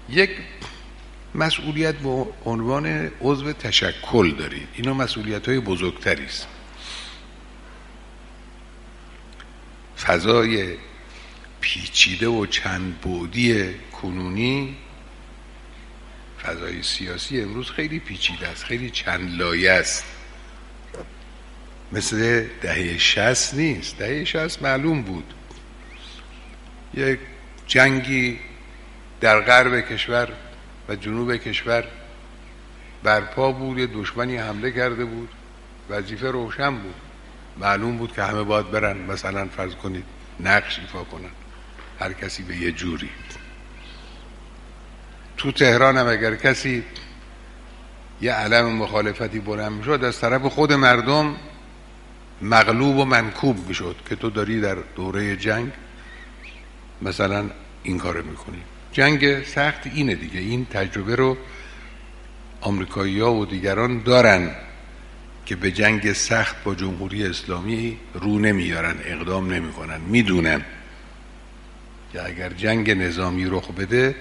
یک مسئولیت به عنوان عضو تشکل دارید. اینا مسئولیت‌های بزرگتری است. فضای پیچیده و چند بعدی کنونی، فضای سیاسی امروز خیلی پیچیده است، خیلی چند لایه است. مثل دهه 60 نیست. دهه 60 معلوم بود یک جنگی در غرب کشور و جنوب کشور برپا بود، یه دشمنی حمله کرده بود، وظیفه روشن بود، معلوم بود که همه باید برن، مثلا فرض کنید نقش ایفا کنن، هر کسی به یه جوری. تو تهران هم اگر کسی یه علم مخالفتی بلند میشد، از طرف خود مردم مغلوب و منکوب میشد که تو داری در دوره جنگ مثلا این کارو میکنی. جنگ سخت اینه دیگه. این تجربه رو آمریکایی‌ها و دیگران دارن که به جنگ سخت با جمهوری اسلامی رو نمیارن، اقدام نمیکنن. میدونن که اگر جنگ نظامی رخ بده،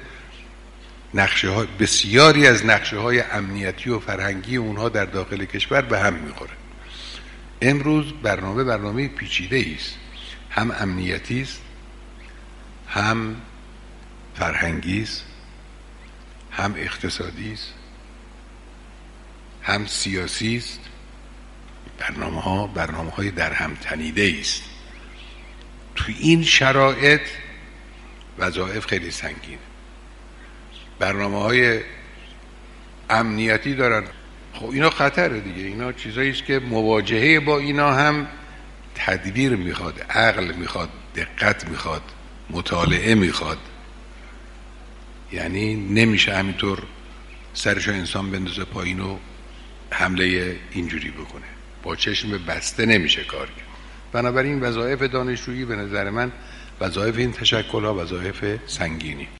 بسیاری از نقشه‌های امنیتی و فرهنگی اونها در داخل کشور به هم میخوره. امروز برنامه پیچیده است، هم امنیتی است، هم فرهنگی است، هم اقتصادی است، هم سیاسی است. برنامه‌های در هم تنیده است. تو این شرایط وظایف خیلی سنگینه. برنامه‌های امنیتی دارن، خب اینا خطره دیگه. اینا چیزایی است که مواجهه با اینا هم تدبیر میخواد، عقل میخواد، دقت میخواد، مطالعه میخواد. یعنی نمیشه همینطور سرشو انسان بندازه پایین و حمله اینجوری بکنه. با چشم بسته نمیشه کار کرد. بنابراین وظایف دانشجویی به نظر من، وظایف این تشکل‌ها وظایف سنگینی.